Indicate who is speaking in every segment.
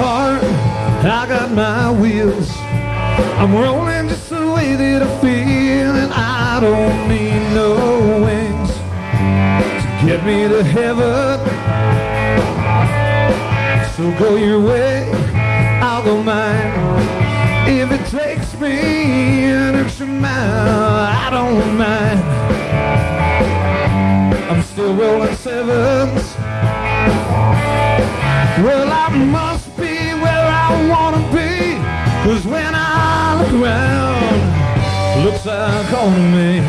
Speaker 1: heart, I got my wheels. I'm rolling just the way that I feel, and I don't need no wings to get me to heaven. So go your way, I'll go mine. If it takes me an extra mile, I don't mind. I'm still rolling sevens. Well, I must be where I wanna be, 'cause when I look around, looks like home to me.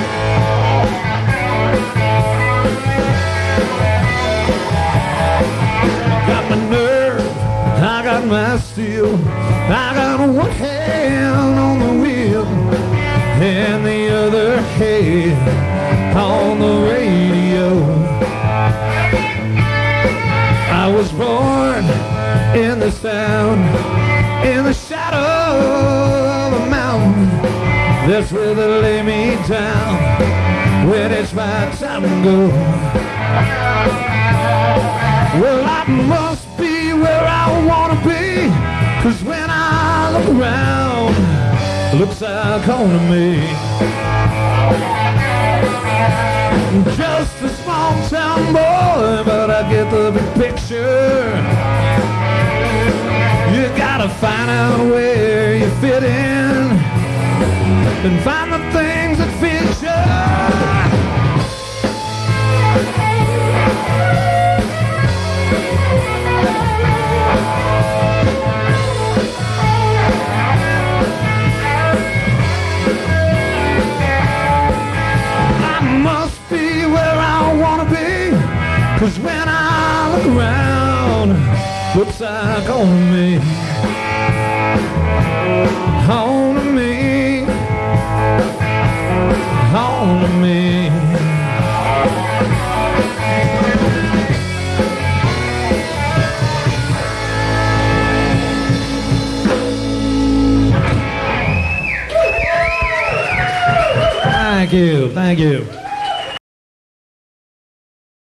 Speaker 1: Got my nerve, I got my steel. I got one hand on the wheel and the other hand on the radio. I was born in the sound, in the shadow of a mountain. That's where they lay me down when it's my time to go. Well, I must be where I wanna be, 'cause when I look around, looks like home to me. Just a small town boy, but I get the big picture. You gotta find out where you fit in and find the things that fit you. Be where I wanna be, 'cause when I look around, looks like home to me. Home to me. Home to me. Thank you. Thank you.